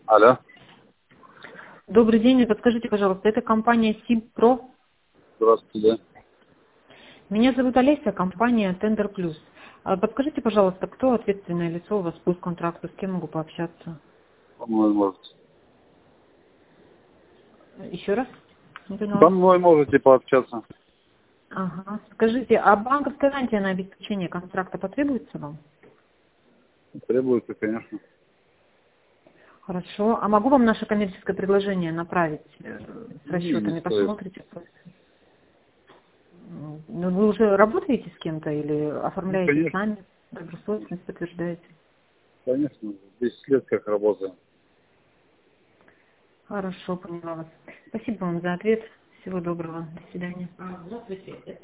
Алло. Добрый день, подскажите, пожалуйста, это компания SIM-Pro. Здравствуйте, да. Меня зовут Олеся, компания Tender Plus. Подскажите, пожалуйста, кто ответственное лицо у вас по контракту, с кем могу пообщаться? Со мной можете. Еще раз? Не Со поняла. мной можете пообщаться. Ага. Скажите, а банковская гарантия на обеспечение контракта потребуется вам? Требуется, конечно. Хорошо. А могу вам наше коммерческое предложение направить с Не расчетами? стоит. Посмотрите. Ну, вы уже работаете с кем-то или Ну, оформляете конечно, сами? Добросовестность подтверждаете? конечно. 10 лет как работаем. Хорошо, поняла вас. Спасибо вам за ответ. Всего доброго. До свидания. Здравствуйте.